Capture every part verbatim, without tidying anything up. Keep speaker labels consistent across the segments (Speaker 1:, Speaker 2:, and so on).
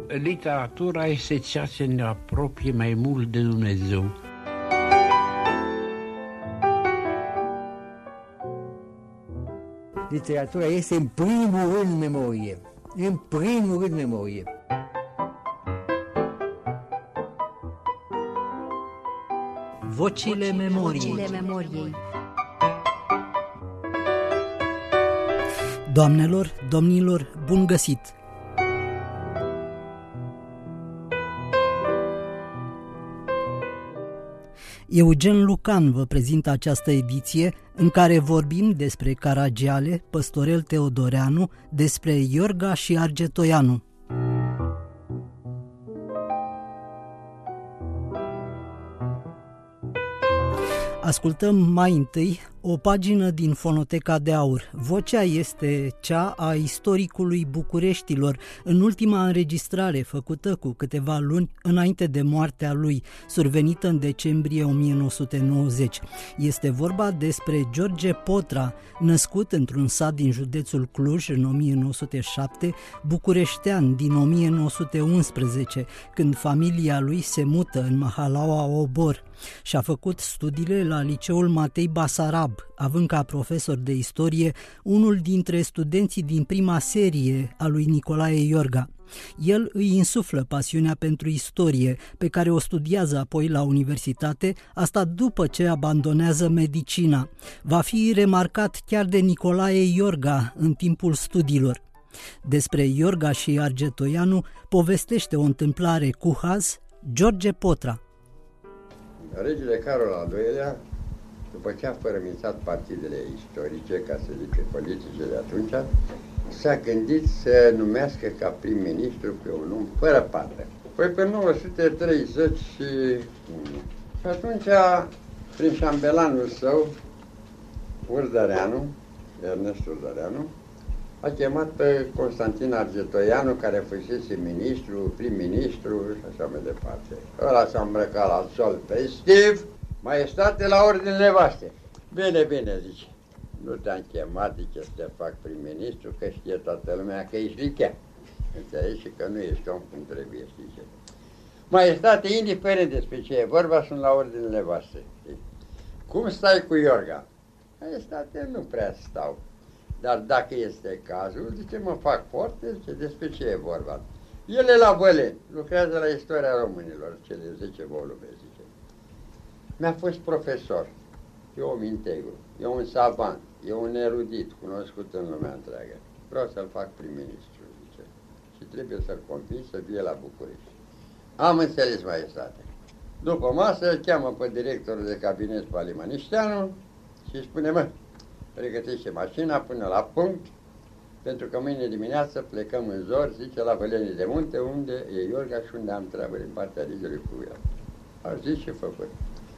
Speaker 1: Literatura este ceea ce ne apropie mai mult de Dumnezeu.
Speaker 2: Literatura este în primul rând memorie. În primul rând memorie.
Speaker 3: Vocile memoriei. Vocile memoriei. Doamnelor, domnilor, bun găsit! Eugen Lucan vă prezintă această ediție în care vorbim despre Caragiale, Păstorel Teodoreanu, despre Iorga și Argetoianu. Ascultăm mai întâi o pagină din Fonoteca de Aur. Vocea este cea a istoricului Bucureștilor, în ultima înregistrare făcută cu câteva luni înainte de moartea lui, survenită în decembrie o mie nouă sute nouăzeci. Este vorba despre George Potra, născut într-un sat din județul Cluj în o mie nouă sute șapte, bucureștean din o mie nouă sute unsprezece, când familia lui se mută în Mahalaua Obor. Și-a făcut studiile la Liceul Matei Basarab, având ca profesor de istorie unul dintre studenții din prima serie a lui Nicolae Iorga. El îi insuflă pasiunea pentru istorie, pe care o studiază apoi la universitate, asta după ce abandonează medicina. Va fi remarcat chiar de Nicolae Iorga în timpul studiilor. Despre Iorga și Argetoianu povestește o întâmplare cu haz George Potra.
Speaker 4: Regele Carol al doilea, după ce a fărămițat partidele istorice, ca să zic politice de atunci, s-a gândit să numească ca prim-ministru pe un om fără pată. Păi pe nouă sute treizeci și unu. Și atunci, prin șambelanul său, Urdăreanu, Ernest Urdăreanu, a chemat pe Constantin Argetoianu, care fusese ministru, prim-ministru și așa mai departe. Ăla s-a îmbrăcat la sol festiv, maestate la ordinele voastre. Bine, bine, zice. Nu te-am chemat, zice, să te fac prim-ministru, că știe toată lumea că ești lichea. Înțelegi? Și că nu ești om cum trebuie, zice. Maestate, indiferent despre ce e vorba, sunt la ordinele voastre. Cum stai cu Iorga? Maestate, nu prea stau. Dar dacă este cazul, zice, mă fac forte, zice, despre ce e vorba. El e la Văleni, lucrează la istoria românilor, cele zece volume, zice. Mi-a fost profesor, e om integru, e un savant, e un erudit, cunoscut în lumea întreagă. Vreau să-l fac prim-ministru, zice, și trebuie să-l convins să vie la București. Am înțeles, maestate. După masă, îl cheamă pe directorul de cabinet Palimanișteanu și îi spune, mă, pregătește mașina până la punct, pentru că mâine dimineață plecăm în zor, zice, la Vălenii de Munte, unde e Iorga și unde am treabă din partea regelui cu el. A zis și făcut.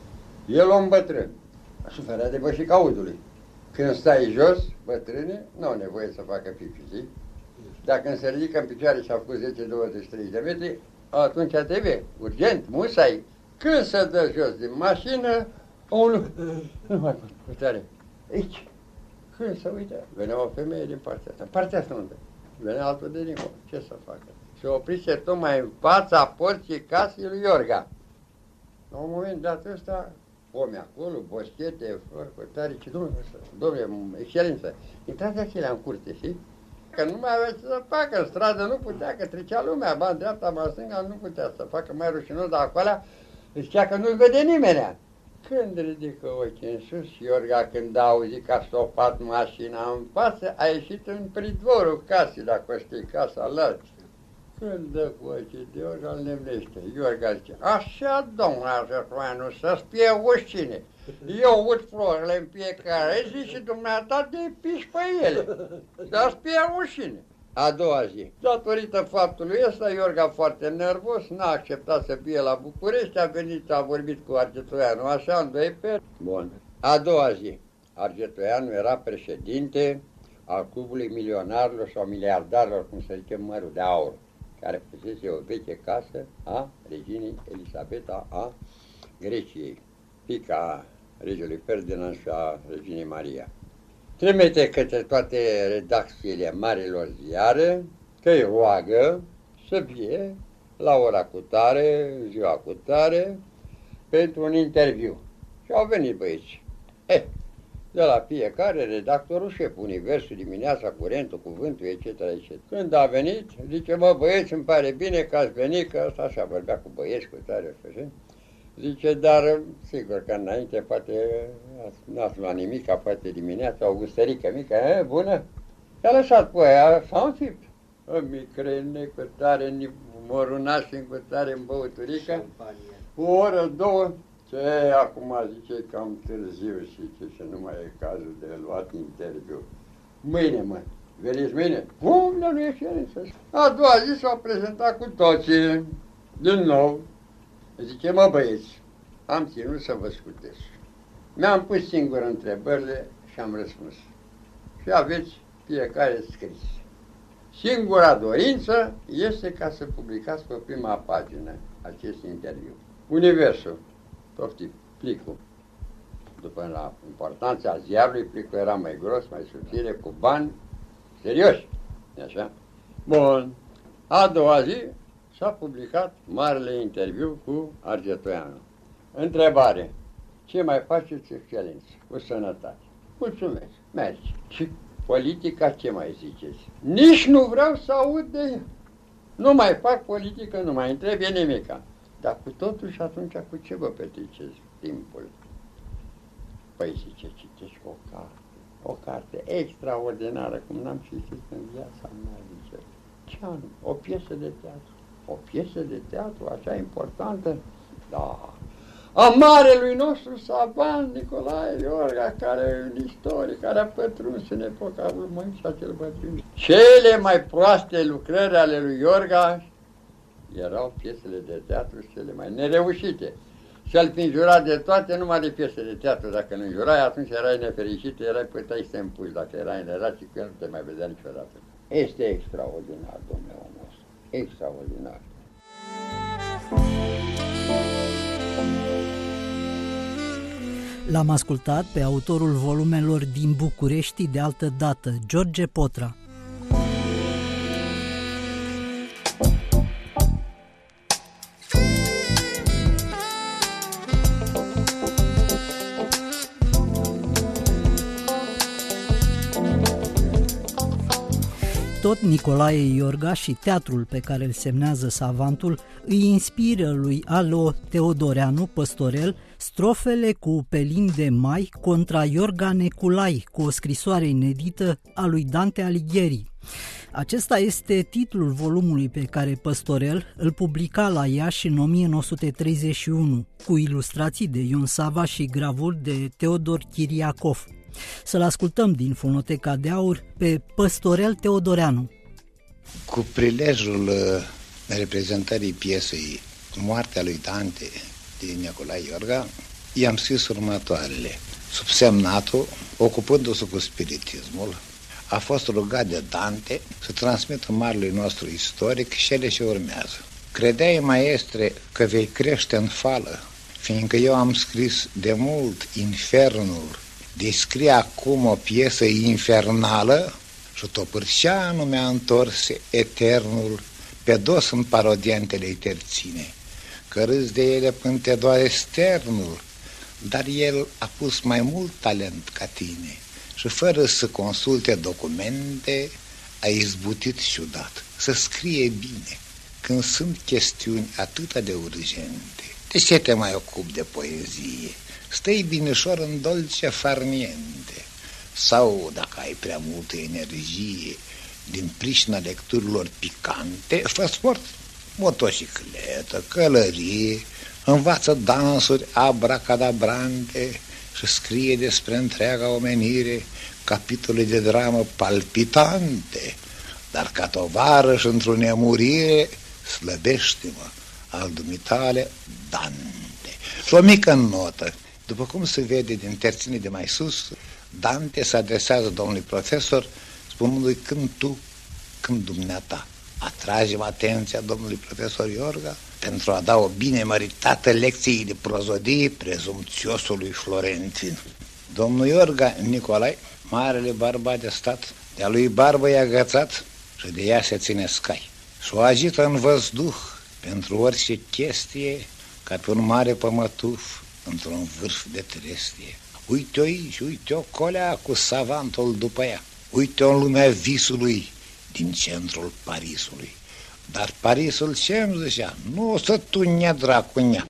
Speaker 4: El om bătrân, suferea de bășic auzului. Când stai jos, bătrâne, nu au nevoie să facă pipi, zic. Dacă se ridică în picioare și a făcut zece, douăzeci, treizeci de metri, atunci trebuie, urgent, musai. Când se dă jos din mașină, omul nu mai poate, putere. Aici. Când se uită, venea o femeie din partea asta. Partea asta unde? Venea altul de dincolo. Ce să facă? Se oprise tocmai în fața porții casei lui Iorga. La un moment dat ăsta, omi acolo, boschete, fărcotare, ce domnule, domnule, excelență, intrați acelea în curte, știi? Că nu mai avea ce să facă, în stradă nu putea, că trecea lumea, ba în dreapta, ba în stânga, nu putea să facă mai rușinos, dar acolo zicea că nu-l vede nimeni. Când ridică ochii în sus, Iorga, când a auzit că a stopat mașina în față, a ieșit în pridvorul casei, dacă știi, casa lor. Când dă cu ochii de Iorga, îl nemnește. Iorga zice, așa, domnule Argetoianu, să spie ușine. Eu ud florile în fiecare zi și dumneata te piși pe ele. Să spie ușine. A doua zi, datorită faptului ăsta, Iorga foarte nervos, n-a acceptat să fie la București, a venit, a vorbit cu Argetoianu, așa, în doi peri. Bun. A doua zi, Argetoianu era președinte al Clubului Milionarilor sau Miliardarilor, cum se zice, Mărul de Aur, care fusese o veche casă a reginei Elisabeta a Greciei, fiica regelui Ferdinand și a reginei Maria. Trimite către toate redacțiile marilor ziare că îi roagă să fie la ora cu tare, ziua cu tare, pentru un interviu. Și au venit băieți. Eh, de la fiecare, redactorul șef, Universul, Dimineața, Curentul, Cuvântul, et cetera, et cetera. Când a venit, zice, mă băieți, îmi pare bine că ați venit, că ăsta așa vorbea cu băieți, cu tare, așa. Zice, dar sigur că înainte poate n-ați luat nimic, poate dimineața, o gustărică mică, e, bună? Și-a lăsat pe aia, s-a înfipt. Micrene, cu tare, morunași, cu tare, în băuturică, o oră, două. Ce, acum zice cam târziu și ce, și nu mai e cazul de luat interviu. Mâine, mă, veniți mâine? Cum, dar nu e ședință. A doua zi s-au prezentat cu toții, din nou. Zice, mă băieți, am ținut să vă scutez. Mi-am pus singur întrebările și am răspuns. Și aveți fiecare scris. Singura dorință este ca să publicați pe prima pagină acest interviu. Universul. Poftim, plicul. După la importanța ziarului, plicul era mai gros, mai subțire, cu bani serioși. Așa? Bun. A doua zi s-a publicat marele interviu cu Argetoianu. Întrebare. Ce mai faceți, excelență? Cu sănătate. Mulțumesc. Mergi. Și politica ce mai ziceți? Nici nu vreau să aud de ea. Nu mai fac politică, nu mai îmi trebuie nimica. Dar cu totul și atunci cu ce vă petreceți timpul? Păi zice, citești o carte, o carte extraordinară, cum n-am citit în viața mea, zice. Ce anume? O piesă de teatru. O piesă de teatru, așa importantă? Da. A marelui nostru savant Nicolae Iorga, care e un istoric, care a pătruns în epoca lui Moise cel Bătrân. Cele mai proaste lucrări ale lui Iorga erau piesele de teatru cele mai nereușite. Și-al fi înjurat de toate, numai de piese de teatru. Dacă nu înjurai, atunci erai nefericit, erai puteai să te împuși. Dacă erai în relație cu el, nu te mai vedea niciodată. Este extraordinar, domnule omul nostru. Extraordinar.
Speaker 3: L-am ascultat pe autorul volumelor Din București de altă dată, George Potra. Tot Nicolae Iorga și teatrul pe care îl semnează savantul îi inspiră lui Alo Teodoreanu Păstorel strofele cu pelin de mai contra Iorga Neculai, cu o scrisoare inedită a lui Dante Alighieri. Acesta este titlul volumului pe care Păstorel îl publica la Iași în o mie nouă sute treizeci și unu, cu ilustrații de Ion Sava și gravuri de Teodor Chiriacov. Să-l ascultăm din Fonoteca de Aur pe Păstorel Teodoreanu.
Speaker 5: Cu prilejul reprezentării piesei Moartea lui Dante din Nicolae Iorga, i-am scris următoarele. Subsemnatul, ocupându-se cu spiritismul, a fost rugat de Dante să transmită marelui nostru istoric cele ce urmează. Credeai, maestre, că vei crește în fală, fiindcă eu am scris de mult infernul, descrie acum o piesă infernală și Topârceanu mi-a întors eternul pe dos în parodiantele terține, că râs de ele până te doare sternul, dar el a pus mai mult talent ca tine și fără să consulte documente a izbutit ciudat să scrie bine când sunt chestiuni atât de urgente. De ce te mai ocupi de poezie? Stai binișor în dolce farniente. Sau, dacă ai prea multă energie din pricina lecturilor picante, fă sport, motocicletă, călărie, învață dansuri abracadabrante și scrie despre întreaga omenire capitole de dramă palpitante. Dar ca tovarăș într-o nemurire, slăbește-mă al dumitale Dante. Și o mică notă. După cum se vede din terținii de mai sus, Dante se adresează domnului profesor spunându-i când tu, când dumneata. Atragem atenția domnului profesor Iorga pentru a da o bine măritată lecție de prozodie prezumțiosului Florentin. Domnul Iorga Nicolae, marele bărbat de stat, de-a lui barbă i-a agățat și de ea se ține scai. S-o agită în văzduh pentru orice chestie, ca pe un mare pămătuf într-un vârf de trestie. Uite-o aici, uite-o colea cu savantul după ea. Uite-o în lumea visului din centrul Parisului. Dar Parisul ce-mi zicea? Nu o să tunie dracunea.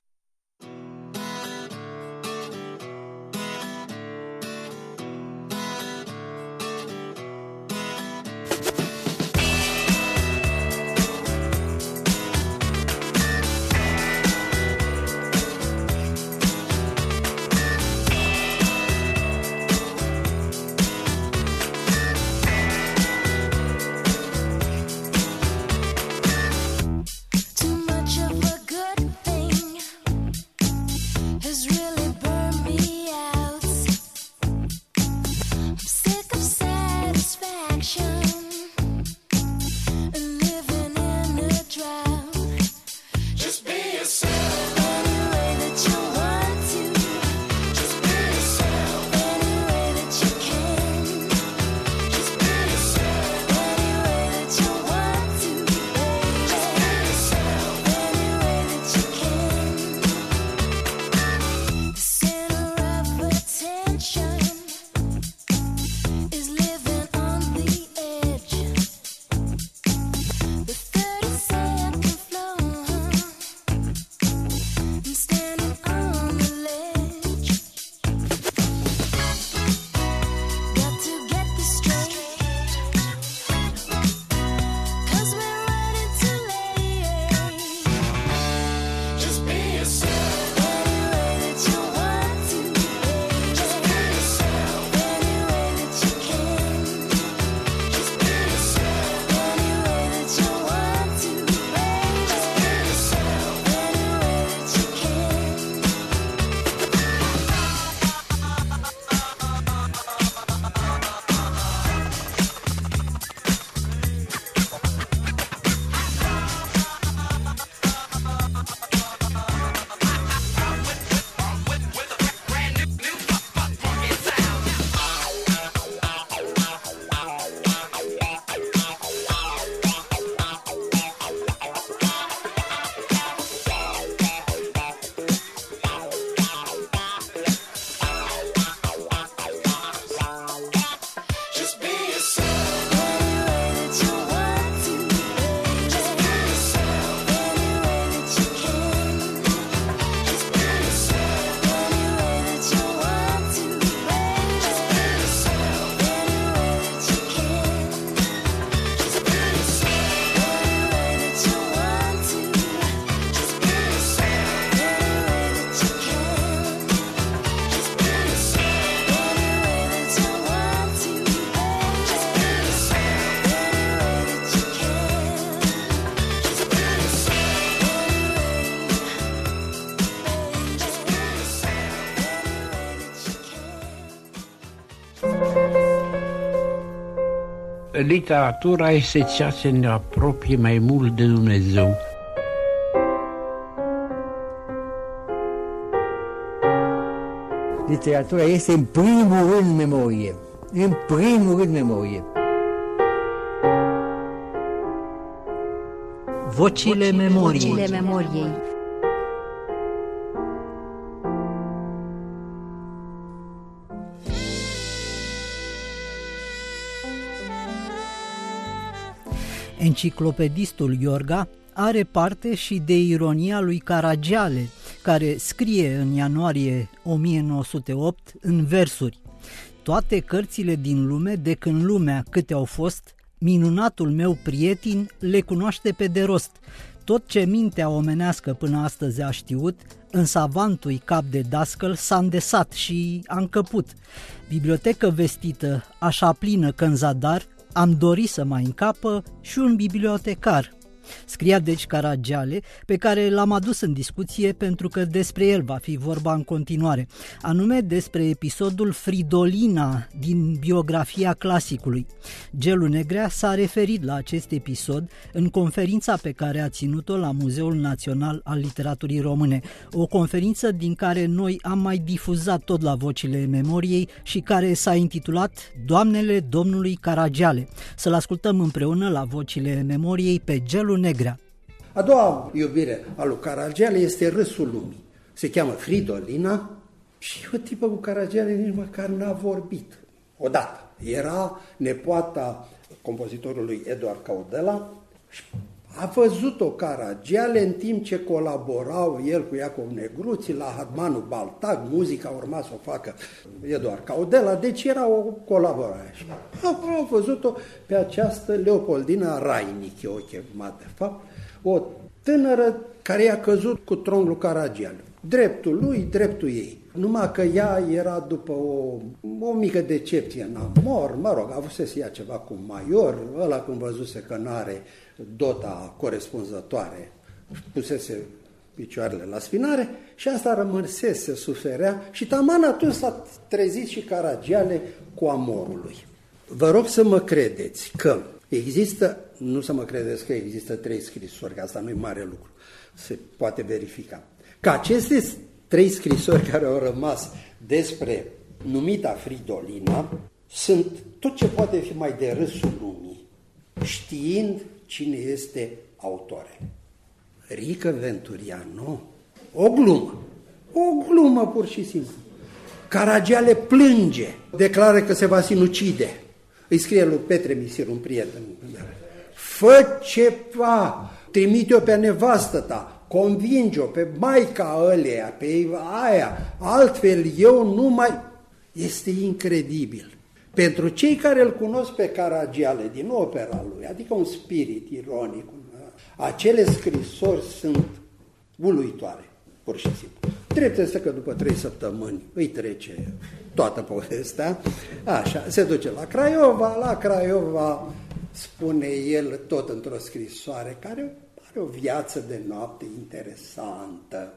Speaker 1: Literatura este ceea ce ne apropie mai mult de Dumnezeu.
Speaker 2: Literatura este în primul rând memorie. În primul rând memorie.
Speaker 3: Vocile memoriei.
Speaker 6: Vocile memoriei.
Speaker 3: Enciclopedistul Iorga are parte și de ironia lui Caragiale, care scrie în ianuarie o mie nouă sute opt în versuri: toate cărțile din lume, de când lumea câte au fost, minunatul meu prieten le cunoaște pe de rost. Tot ce mintea omenească până astăzi a știut, în savantui cap de dascăl s-a îndesat și a încăput. Bibliotecă vestită, așa plină că în zadar, am dorit să mai încapă și un bibliotecar. Scria deci Caragiale, pe care l-am adus în discuție pentru că despre el va fi vorba în continuare, anume despre episodul Fridolina din biografia clasicului. Gelu Negrea s-a referit la acest episod în conferința pe care a ținut-o la Muzeul Național al Literaturii Române, o conferință din care noi am mai difuzat tot la Vocile Memoriei și care s-a intitulat Doamnele Domnului Caragiale. Să-l ascultăm împreună la Vocile Memoriei pe Gelu Negrea.
Speaker 6: A doua iubire a lui Caragiale este Râsul lumii. Se cheamă Fridolina și o tipă cu Caragiale nici măcar n-a vorbit. Odată. Era nepoata compozitorului Eduard Caudela și a văzut-o Caragiale în timp ce colaborau el cu Iacov Negruții la Harmanul Baltac, muzica urma să o facă Eduard Caudela, deci era o colaborare. Și a văzut-o pe această Leopoldina Rainic, o chemat de fapt, o tânără care i-a căzut cu tronc lui Caragiale. Dreptul lui, dreptul ei. Numai că ea era după o, o mică decepție în amor, mă rog, a avut să ia ceva cu Maior, ăla când văzuse că n-are dota corespunzătoare, pusese picioarele la spinare și asta rămăsese, suferea și taman atunci s-a trezit și Caragiale cu amorul lui. Vă rog să mă credeți că există, nu să mă credeți că există trei scrisori, că asta nu e mare lucru, se poate verifica, că aceste trei scrisori care au rămas despre numita Fridolina sunt tot ce poate fi mai de râsul lumii, știind cine este autorele. Rică Venturiano, o glumă, o glumă pur și simplu. Caragiale plânge, declară că se va sinucide. Îi scrie lui Petre Misir, un prieten. Fă ceva, trimite-o pe nevastă ta, convinge-o pe maica ăleia, pe aia, altfel eu nu mai... Este incredibil. Pentru cei care îl cunosc pe Caragiale din opera lui, adică un spirit ironic, acele scrisori sunt uluitoare, pur și simplu. Drept este că după trei săptămâni îi trece toată povestea, așa, se duce la Craiova, la Craiova spune el tot într-o scrisoare care are o viață de noapte interesantă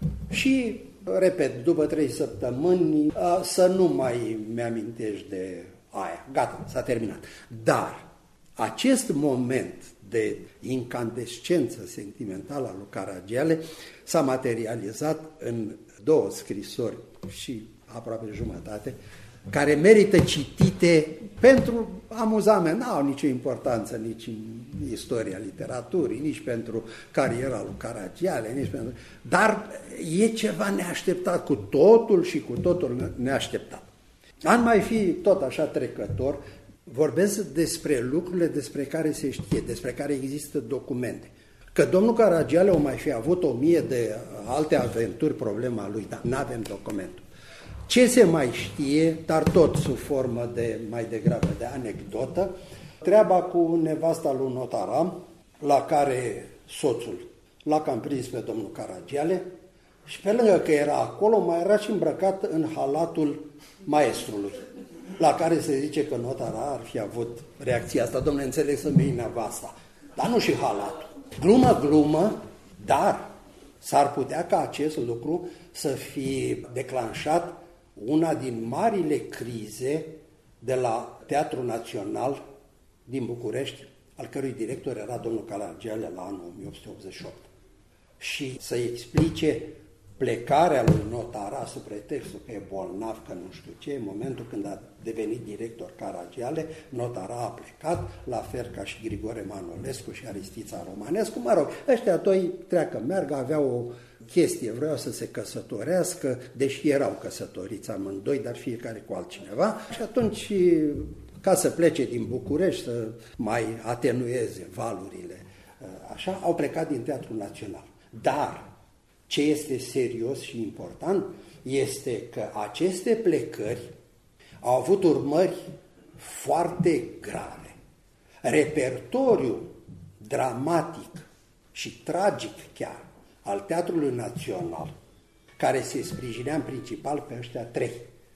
Speaker 6: și, repet, după trei săptămâni să nu mai mi-amintești de aia, gata, s-a terminat. Dar acest moment de incandescență sentimentală a lui Caragiale s-a materializat în două scrisori și aproape jumătate, care merită citite pentru amuzament, n-au nicio importanță nici în istoria literaturii, nici pentru cariera lui Caragiale, nici pentru... dar e ceva neașteptat, cu totul și cu totul neașteptat. Ar mai fi tot așa trecător, vorbesc despre lucrurile despre care se știe, despre care există documente. Că domnul Caragiale o mai fi avut o mie de alte aventuri, problema lui, dar nu avem documentul. Ce se mai știe, dar tot sub formă de, mai degrabă de anecdotă, treaba cu nevasta lui Notaram, la care soțul l-a cam prins pe domnul Caragiale și pe lângă că era acolo, mai era și îmbrăcat în halatul maestrului, la care se zice că Notara ar fi avut reacția asta, domnule, înțeleg să-mi iei nevasta, dar nu și halatul. Glumă, glumă, dar s-ar putea ca acest lucru să fi declanșat una din marile crize de la Teatrul Național din București, al cărui director era domnul Caragiale la anul o mie opt sute optzeci și opt. Și să explice plecarea lui Notara sub pretextul că e bolnav, că nu știu ce, în momentul când a devenit director Caragiale, Notara a plecat, la fel ca și Grigore Manolescu și Aristița Romanescu. Mă rog, ăștia doi treacă, meargă, aveau o chestie, vreau să se căsătorească, deși erau căsătoriți amândoi, dar fiecare cu altcineva. Și atunci, ca să plece din București, să mai atenueze valurile, așa, au plecat din Teatrul Național. Dar ce este serios și important este că aceste plecări au avut urmări foarte grave. Repertoriul dramatic și tragic chiar al Teatrului Național, care se sprijinea în principal pe ăștia trei,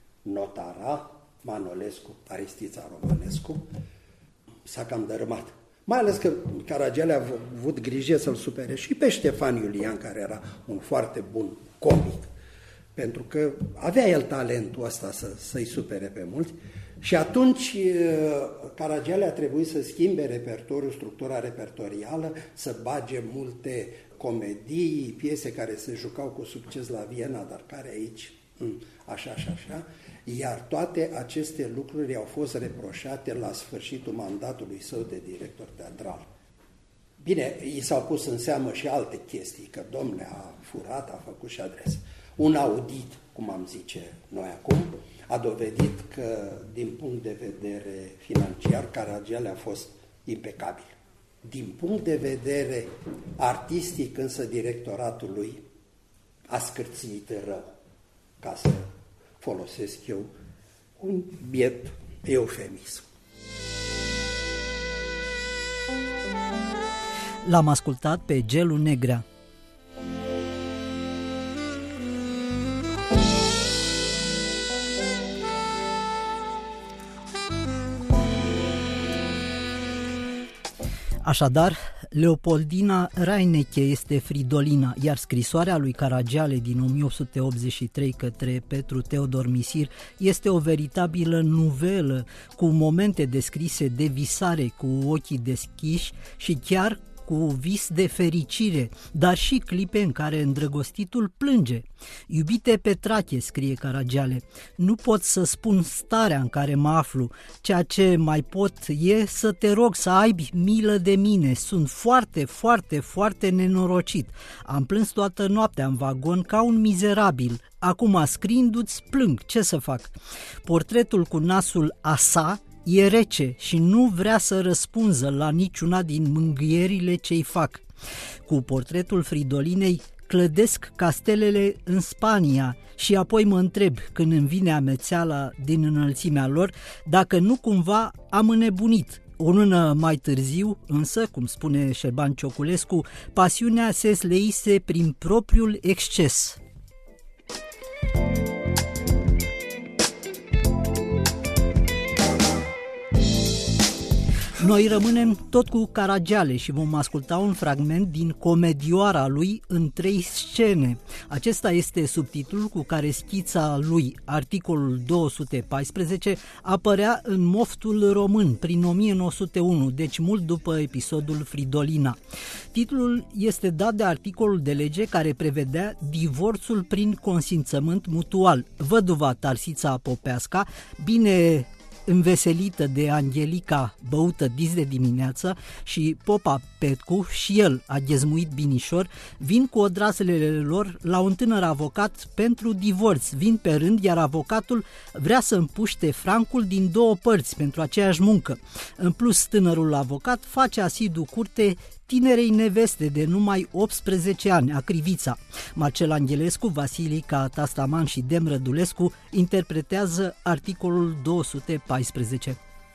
Speaker 6: Notara, Manolescu, Aristița Romanescu, s-a cam dărâmat. Mai ales că Caragiale a avut grijă să-l supere și pe Ștefan Iulian, care era un foarte bun comic, pentru că avea el talentul ăsta să, să-i supere pe mulți. Și atunci Caragiale a trebuit să schimbe repertoriul, structura repertorială, să bage multe comedii, piese care se jucau cu succes la Viena, dar care aici, așa și așa, iar toate aceste lucruri au fost reproșate la sfârșitul mandatului său de director teatral. Bine, i s-au pus în seamă și alte chestii, că domnule a furat, a făcut și adresă. Un audit, cum am zice noi acum, a dovedit că, din punct de vedere financiar, Caragiale a fost impecabil. Din punct de vedere artistic, însă, directoratul lui a scârțit rău, ca să folosesc eu un biet eufemism.
Speaker 3: L-am ascultat pe Gelu Negrea. Așadar, Leopoldina Raineche este Fridolina, iar scrisoarea lui Caragiale din o mie opt sute optzeci și trei către Petru Teodor Misir este o veritabilă nuvelă cu momente descrise de visare cu ochii deschiși și chiar cu vis de fericire, dar și clipe în care îndrăgostitul plânge. Iubite Petrache, scrie Caragiale, nu pot să spun starea în care mă aflu, ceea ce mai pot e să te rog să aibi milă de mine, sunt foarte, foarte, foarte nenorocit. Am plâns toată noaptea în vagon ca un mizerabil, acum scriindu-ți plâng, ce să fac? Portretul cu nasul asa e rece și nu vrea să răspunză la niciuna din mângâierile ce-i fac. Cu portretul Fridolinei clădesc castelele în Spania și apoi mă întreb, când îmi vine amețeala din înălțimea lor, dacă nu cumva am înnebunit. O lună mai târziu, însă, cum spune Șerban Cioculescu, pasiunea se sleise prin propriul exces. Noi rămânem tot cu Caragiale și vom asculta un fragment din Comedioara lui în trei scene. Acesta este subtitlul cu care schița lui, articolul două sute paisprezece, apărea în Moftul Român prin o mie nouă sute unu, deci mult după episodul Fridolina. Titlul este dat de articolul de lege care prevedea divorțul prin consimțământ mutual. Văduva Tarsița Popeasca, bine înveselită de Angelica, băută dis de dimineață, și popa Petcu, și el a ghezmuit binișor, vin cu odraslele lor la un tânăr avocat pentru divorț. Vin pe rând, iar avocatul vrea să împuște francul din două părți pentru aceeași muncă. În plus, tânărul avocat face asidu curte tinerei neveste de numai optsprezece ani, Acrivița. Marcel Angelescu, Vasilica Tastaman și Dem Rădulescu interpretează articolul două sute paisprezece.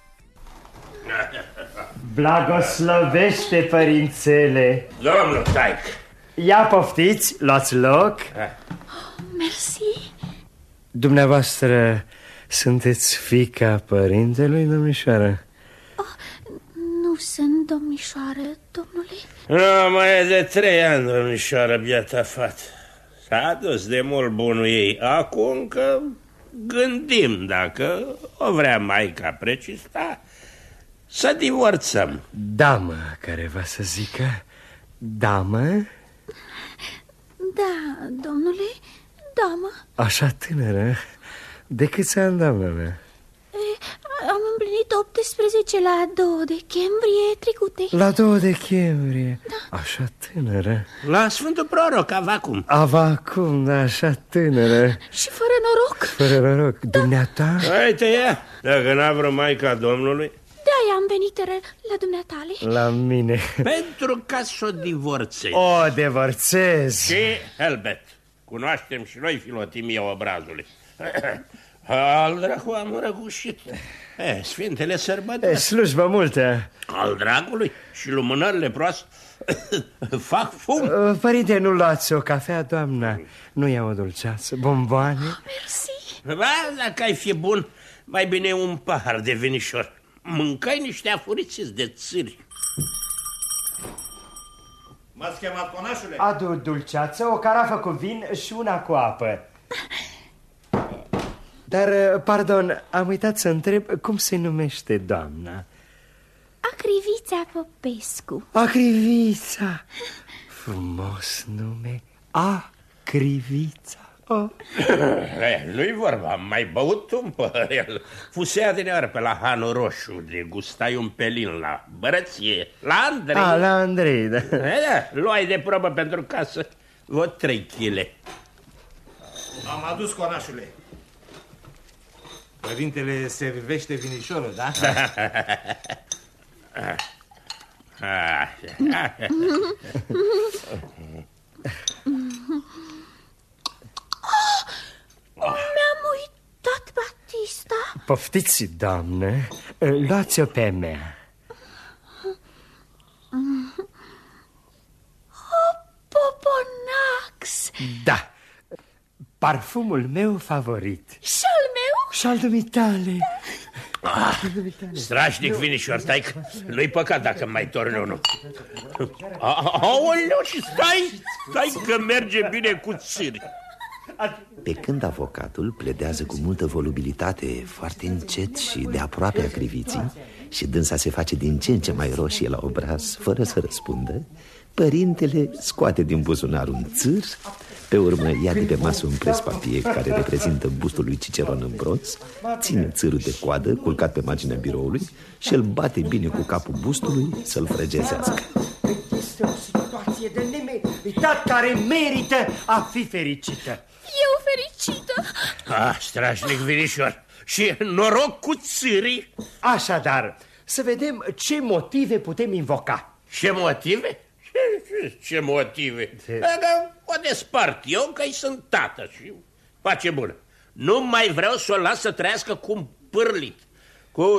Speaker 7: Blagoslovește, părințele!
Speaker 8: Domnul taic!
Speaker 7: Ia poftiți, luați loc!
Speaker 9: Mersi!
Speaker 7: Dumneavoastră sunteți fiica părintelui, domnișoară?
Speaker 9: Nu sunt domnișoară, domnule.
Speaker 8: Nu, mai e de trei ani, domnișoară, biata fată. S-a dus de mult bunul ei. Acum că gândim dacă o vrea maica precista să divorțăm.
Speaker 7: Damă, care va să zică? Damă?
Speaker 9: Da, domnule, damă.
Speaker 7: Așa tânără? De câți ani, doamna mea?
Speaker 9: Am împlinit optsprezece la doi decembrie trecute.
Speaker 7: La doi decembrie? Da. Așa tânără.
Speaker 8: La Sfântul Proroc, avacum.
Speaker 7: Avacum, da, așa tânără.
Speaker 9: Și fără noroc.
Speaker 7: Fără noroc, da. Dumneata?
Speaker 8: Uite ea, dacă n-a vreo maica Domnului.
Speaker 9: De-aia am venit la dumneatale.
Speaker 7: La mine.
Speaker 8: Pentru ca să o divorțezi.
Speaker 7: O divorțez.
Speaker 8: Și Helbet. Cunoaștem și noi filotimia obrazului. Al dracu am răgușit. E, Sfintele sărbători.
Speaker 7: E, slujbă multă.
Speaker 8: Al dracului și lumânările proaste fac fum.
Speaker 7: Părinte, nu luați o cafea, doamna. Nu iau o dulceață, bomboane.
Speaker 9: Oh, mersi.
Speaker 8: Ba, dacă ai fi bun, mai bine un pahar de vinișor. Mâncai niște afuriți de țâri.
Speaker 10: M-ați chemat, conașule?
Speaker 7: Adu dulceață, o carafă cu vin și una cu apă. Dar, pardon, am uitat să întreb cum se numește doamna.
Speaker 9: Acrivița Popescu.
Speaker 7: Acrivița. Frumos nume. Acrivița. Oh.
Speaker 8: Nu-i vorba, am mai băut un părel. Fusea adineoară pe la Hanul Roșu, de gustai un pelin la Bărăție, la Andrei.
Speaker 7: Ah, la Andrei, da.
Speaker 8: E, da, luai de probă pentru casă vreo trei chile.
Speaker 10: Am adus, conașule. Părintele servește vinișorul, da?
Speaker 9: Mi-am uitat, Batista.
Speaker 7: Poftiți, doamnă, luați-o pe mea.
Speaker 9: Oh, Poponax.
Speaker 7: Da, parfumul meu favorit.
Speaker 9: Și al meu?
Speaker 7: Și al dumitale.
Speaker 8: Ah, strașnic vinișor, stai, nu-i păcat dacă mai torni unul. Aoleu, și stai, stai că merge bine cu țâri.
Speaker 11: Pe când avocatul pledează cu multă volubilitate, foarte încet și de aproape a criviții, și dânsa se face din ce în ce mai roșie la obraz, fără să răspundă, părintele scoate din buzunar un țâr, pe urmă ia de pe masă un prespapier care reprezintă bustul lui Ciceron în bronz, ține țârul de coadă, culcat pe marginea biroului, și îl bate bine cu capul bustului să-l frăgezească.
Speaker 7: Este o situație de nemeritat care merită a fi fericită.
Speaker 9: Eu fericită.
Speaker 8: Ah, strașnic vinișor, și noroc cu țârii.
Speaker 7: Așadar, să vedem ce motive putem invoca.
Speaker 8: Ce motive? Ce, ce motive? Dacă o despart eu, că-i sunt tată și pace bună. Nu mai vreau să o las să trăiască cu un pârlit, cu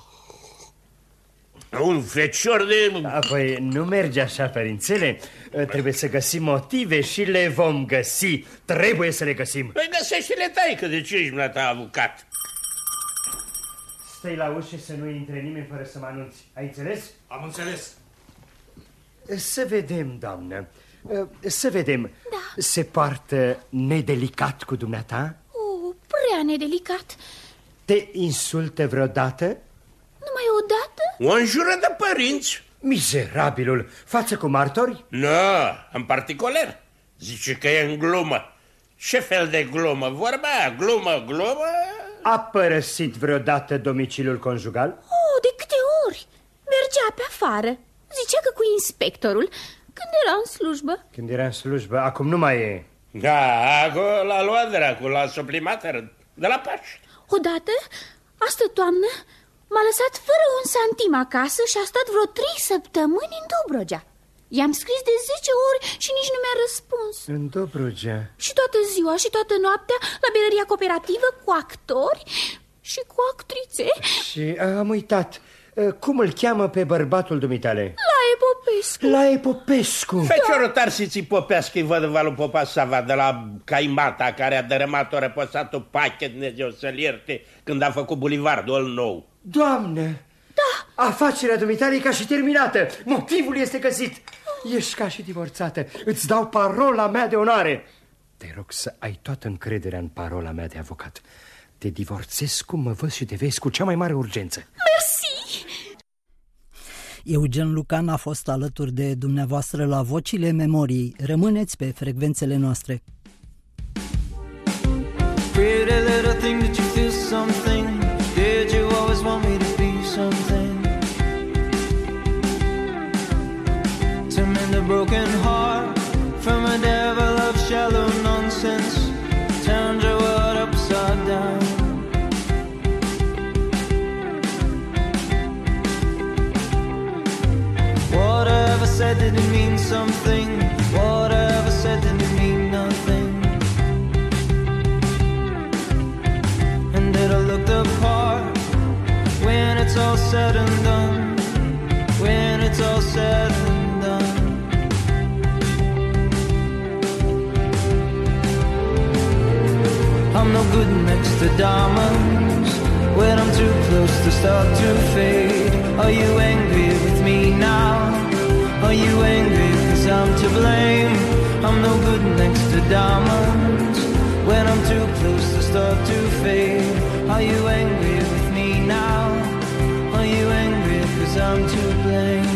Speaker 8: un fecior de...
Speaker 7: Apoi nu merge așa, părințele. Trebuie să găsim motive și le vom găsi. Trebuie să le găsim.
Speaker 8: Păi găsește-le, taică, de ce ești ta avocat?
Speaker 7: Stai la ușă să nu intre nimeni fără să mă anunți. Ai înțeles?
Speaker 10: Am înțeles.
Speaker 7: Să vedem, doamnă. Să vedem.
Speaker 9: Da.
Speaker 7: Se poartă nedelicat cu dumneata?
Speaker 9: Oh, prea nedelicat.
Speaker 7: Te insultă vreodată?
Speaker 9: Numai odată?
Speaker 8: O înjură de părinți.
Speaker 7: Mizerabilul, față cu martori?
Speaker 8: Nu, în particular. Zice că e în glumă. Ce fel de glumă? Vorba aia, glumă, glumă?
Speaker 7: A părăsit vreodată domiciliul conjugal?
Speaker 9: Oh, de câte ori? Mergea pe afară. Zicea că cu inspectorul, când era în slujbă.
Speaker 7: Când era în slujbă, acum nu mai e.
Speaker 8: Da, acolo l-a luat dracu, la suplimater, de la Paști.
Speaker 9: Odată, astă toamnă, m-a lăsat fără un santim acasă și a stat vreo trei săptămâni în Dobrogea. I-am scris de zece ori și nici nu mi-a răspuns.
Speaker 7: În Dobrogea?
Speaker 9: Și toată ziua și toată noaptea la berăria cooperativă cu actori și cu actrițe.
Speaker 7: Și am uitat. Cum îl cheamă pe bărbatul dumitale?
Speaker 9: Lae Popescu.
Speaker 7: Lae Popescu.
Speaker 8: Feciorul Tarsiții Popescu-i vădăva lui Popa Sava de la Caimata, care a dărâmat-o răposatul pachet, Dumnezeu să-l ierte, când a făcut bulivardul nou.
Speaker 7: Doamne!
Speaker 9: Da!
Speaker 7: Afacerea dumitale e ca și terminată. Motivul este găsit. Ești ca și divorțată. Îți dau parola mea de onoare. Te rog să ai toată încrederea în parola mea de avocat. Te divorțez cum mă văd și te vezi cu cea mai mare urgență.
Speaker 9: Mersi!
Speaker 3: Eugen Lucan a fost alături de dumneavoastră la Vocile Memoriei. Rămâneți pe frecvențele noastre.
Speaker 12: Pretty little thing, did you feel something? Did you always want me to be something? To mend a broken heart from a devil of shallow nonsense, turned your world upside down. Whatever said didn't mean something. Whatever said didn't mean nothing. And it'll look the part when it's all said and done. When it's all said and done. I'm no good next to diamonds when I'm too close to start to fade. Are you angry with me now? Are you angry cause I'm to blame? I'm no good next to diamonds when I'm too close to start to fade. Are you angry with me now? Are you angry cause I'm to blame?